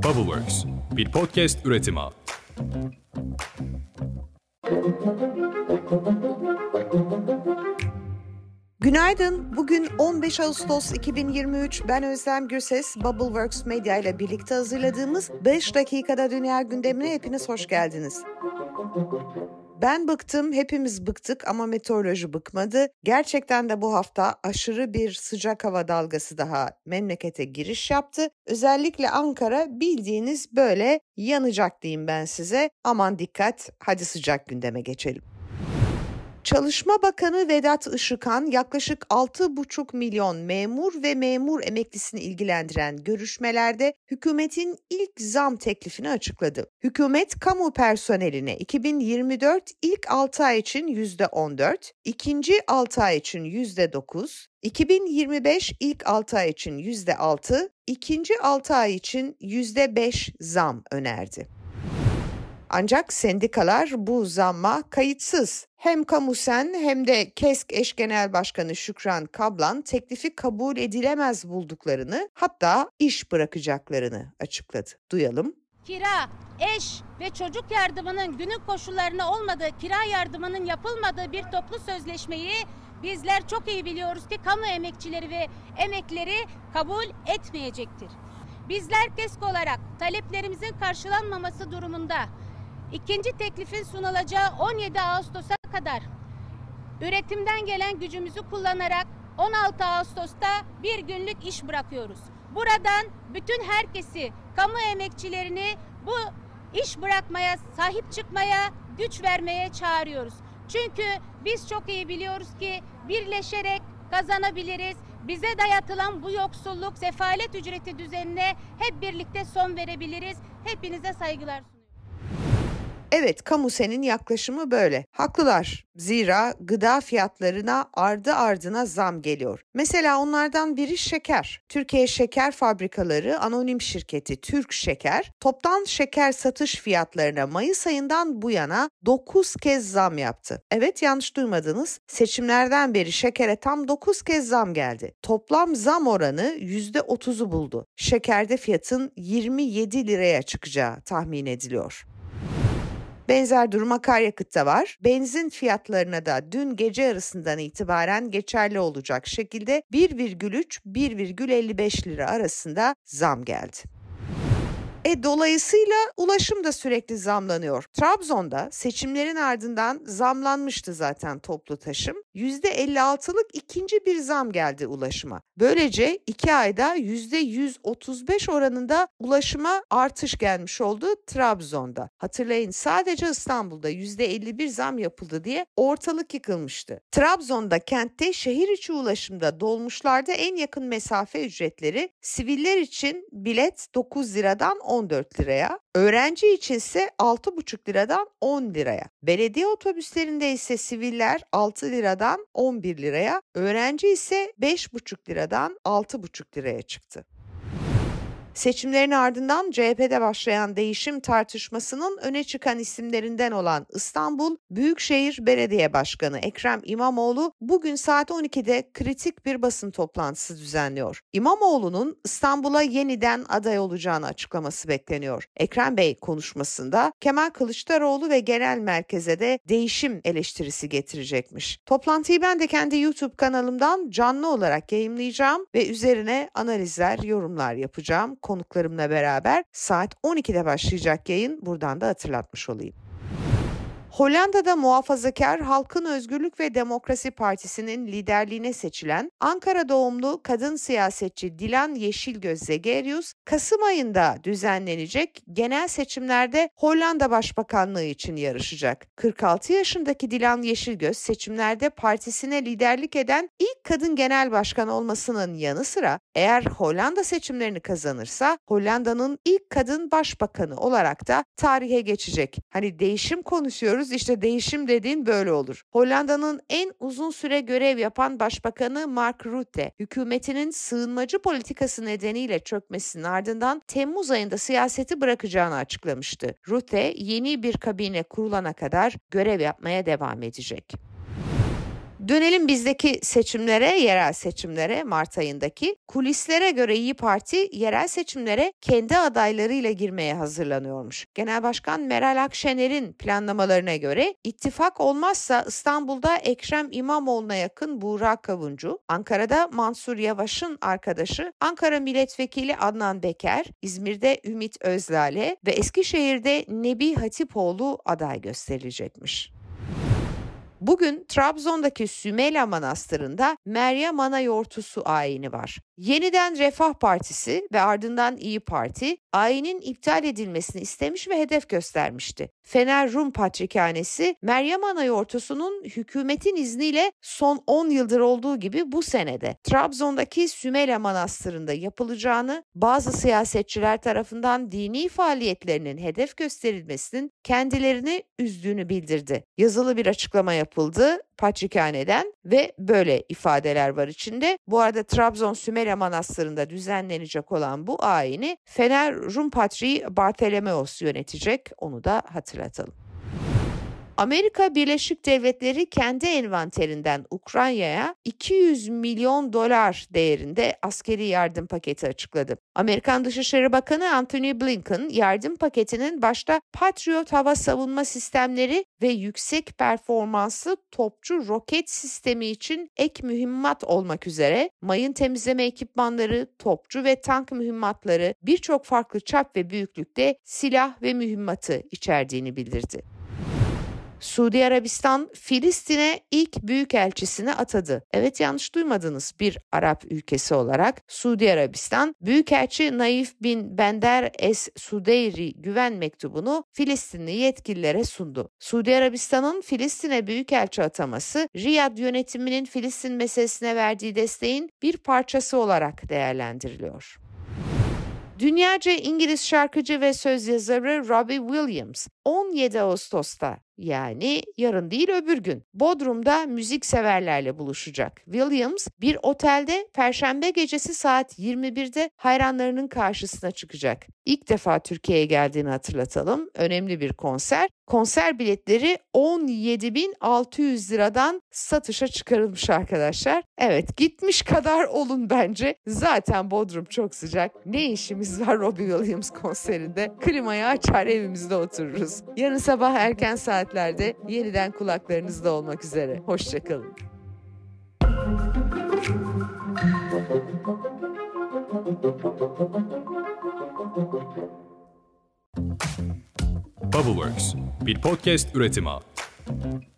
Bubbleworks, bir podcast üretimi. Günaydın. Bugün 15 Ağustos 2023. Ben Özlem Gürses. Bubbleworks Medya ile birlikte hazırladığımız 5 dakikada dünya gündemine hepiniz hoş geldiniz. Ben bıktım, hepimiz bıktık ama meteoroloji bıkmadı. Gerçekten de bu hafta aşırı bir sıcak hava dalgası daha memlekete giriş yaptı. Özellikle Ankara bildiğiniz böyle yanacak diyeyim ben size. Aman dikkat, hadi sıcak gündeme geçelim. Çalışma Bakanı Vedat Işıkhan yaklaşık 6,5 milyon memur ve memur emeklisini ilgilendiren görüşmelerde hükümetin ilk zam teklifini açıkladı. Hükümet kamu personeline 2024 ilk 6 ay için %14, ikinci 6 ay için %9, 2025 ilk 6 ay için %6, ikinci 6 ay için %5 zam önerdi. Ancak sendikalar bu zamma kayıtsız. Hem Kamusen hem de KESK eş genel başkanı Şükran Kablan teklifi kabul edilemez bulduklarını, hatta iş bırakacaklarını açıkladı. Duyalım. Kira, eş ve çocuk yardımının günlük koşullarına olmadığı, kira yardımının yapılmadığı bir toplu sözleşmeyi bizler çok iyi biliyoruz ki kamu emekçileri ve emeklileri kabul etmeyecektir. Bizler KESK olarak taleplerimizin karşılanmaması durumunda İkinci teklifin sunulacağı 17 Ağustos'a kadar üretimden gelen gücümüzü kullanarak 16 Ağustos'ta bir günlük iş bırakıyoruz. Buradan bütün herkesi, kamu emekçilerini bu iş bırakmaya, sahip çıkmaya, güç vermeye çağırıyoruz. Çünkü biz çok iyi biliyoruz ki birleşerek kazanabiliriz. Bize dayatılan bu yoksulluk, sefalet ücreti düzenine hep birlikte son verebiliriz. Hepinize saygılar sunuyorum. Evet, Kamusen'in yaklaşımı böyle. Haklılar. Zira gıda fiyatlarına ardı ardına zam geliyor. Mesela onlardan biri şeker. Türkiye Şeker Fabrikaları Anonim Şirketi Türk Şeker, toptan şeker satış fiyatlarına Mayıs ayından bu yana 9 kez zam yaptı. Evet, yanlış duymadınız. Seçimlerden beri şekere tam 9 kez zam geldi. Toplam zam oranı %30'u buldu. Şekerde fiyatın 27 liraya çıkacağı tahmin ediliyor. Benzer durum akaryakıtta var. Benzin fiyatlarına da dün gece yarısından itibaren geçerli olacak şekilde 1,3-1,55 lira arasında zam geldi. Dolayısıyla ulaşım da sürekli zamlanıyor. Trabzon'da seçimlerin ardından zamlanmıştı zaten toplu taşım. %56'lık ikinci bir zam geldi ulaşıma. Böylece 2 ayda %135 oranında ulaşıma artış gelmiş oldu Trabzon'da. Hatırlayın, sadece İstanbul'da %51 zam yapıldı diye ortalık yıkılmıştı. Trabzon'da kentte şehir içi ulaşımda dolmuşlarda en yakın mesafe ücretleri siviller için bilet 9 liradan 14 liraya, öğrenci içinse 6,5 liradan 10 liraya. Belediye otobüslerinde ise siviller 6 liradan 11 liraya, öğrenci ise 5,5 liradan 6,5 liraya çıktı. Seçimlerin ardından CHP'de başlayan değişim tartışmasının öne çıkan isimlerinden olan İstanbul Büyükşehir Belediye Başkanı Ekrem İmamoğlu bugün saat 12'de kritik bir basın toplantısı düzenliyor. İmamoğlu'nun İstanbul'a yeniden aday olacağını açıklaması bekleniyor. Ekrem Bey konuşmasında Kemal Kılıçdaroğlu ve genel merkeze de değişim eleştirisi getirecekmiş. Toplantıyı ben de kendi YouTube kanalımdan canlı olarak yayımlayacağım ve üzerine analizler, yorumlar yapacağım. Konuklarımla beraber saat 12'de başlayacak yayın, buradan da hatırlatmış olayım. Hollanda'da Muhafazakar Halkın Özgürlük ve Demokrasi Partisi'nin liderliğine seçilen Ankara doğumlu kadın siyasetçi Dilan Yeşilgöz Zegerius, Kasım ayında düzenlenecek genel seçimlerde Hollanda Başbakanlığı için yarışacak. 46 yaşındaki Dilan Yeşilgöz seçimlerde partisine liderlik eden ilk kadın genel başkan olmasının yanı sıra eğer Hollanda seçimlerini kazanırsa Hollanda'nın ilk kadın başbakanı olarak da tarihe geçecek. Hani değişim konuşuyoruz, işte değişim dediğin böyle olur. Hollanda'nın en uzun süre görev yapan başbakanı Mark Rutte, hükümetinin sığınmacı politikası nedeniyle çökmesinin ardından Temmuz ayında siyaseti bırakacağını açıklamıştı. Rutte yeni bir kabine kurulana kadar görev yapmaya devam edecek. Dönelim bizdeki seçimlere, yerel seçimlere, Mart ayındaki. Kulislere göre İYİ Parti yerel seçimlere kendi adaylarıyla girmeye hazırlanıyormuş. Genel Başkan Meral Akşener'in planlamalarına göre ittifak olmazsa İstanbul'da Ekrem İmamoğlu'na yakın Buğra Kavuncu, Ankara'da Mansur Yavaş'ın arkadaşı Ankara Milletvekili Adnan Beker, İzmir'de Ümit Özdağ'le ve Eskişehir'de Nebi Hatipoğlu aday gösterilecekmiş. Bugün Trabzon'daki Sümeyla Manastırı'nda Meryem Ana Yortusu ayini var. Yeniden Refah Partisi ve ardından İYİ Parti ayinin iptal edilmesini istemiş ve hedef göstermişti. Fener Rum Patrikhanesi Meryem Ana Yortusu'nun hükümetin izniyle son 10 yıldır olduğu gibi bu senede Trabzon'daki Sümeyla Manastırı'nda yapılacağını, bazı siyasetçiler tarafından dini faaliyetlerinin hedef gösterilmesinin kendilerini üzdüğünü bildirdi. Yazılı bir açıklama yapıldı Patrikhane'den ve böyle ifadeler var içinde. Bu arada Trabzon Sümeyla Manastırı'nda düzenlenecek olan bu ayini Fener Rum Patriği Bartolomeos yönetecek, onu da hatırlatalım. Amerika Birleşik Devletleri kendi envanterinden Ukrayna'ya 200 milyon dolar değerinde askeri yardım paketi açıkladı. Amerikan Dışişleri Bakanı Antony Blinken, yardım paketinin başta Patriot hava savunma sistemleri ve yüksek performanslı topçu roket sistemi için ek mühimmat olmak üzere mayın temizleme ekipmanları, topçu ve tank mühimmatları, birçok farklı çap ve büyüklükte silah ve mühimmatı içerdiğini bildirdi. Suudi Arabistan, Filistin'e ilk büyükelçisini atadı. Evet, yanlış duymadınız. Bir Arap ülkesi olarak Suudi Arabistan, Büyükelçi Naif bin Bender Es-Sudeyri güven mektubunu Filistinli yetkililere sundu. Suudi Arabistan'ın Filistin'e büyükelçi ataması, Riyad yönetiminin Filistin meselesine verdiği desteğin bir parçası olarak değerlendiriliyor. Dünyaca İngiliz şarkıcı ve söz yazarı Robbie Williams 17 Ağustos'ta, yani yarın değil öbür gün, Bodrum'da müzikseverlerle buluşacak. Williams bir otelde Perşembe gecesi saat 21'de hayranlarının karşısına çıkacak. İlk defa Türkiye'ye geldiğini hatırlatalım. Önemli bir konser. Konser biletleri 17.600 liradan satışa çıkarılmış arkadaşlar. Evet, gitmiş kadar olun bence. Zaten Bodrum çok sıcak. Ne işimiz var Robbie Williams konserinde? Klimayı açar evimizde otururuz. Yarın sabah erken saatlerde yeniden kulaklarınızda olmak üzere. Hoşçakalın. Bubbleworks, bir podcast üretimi.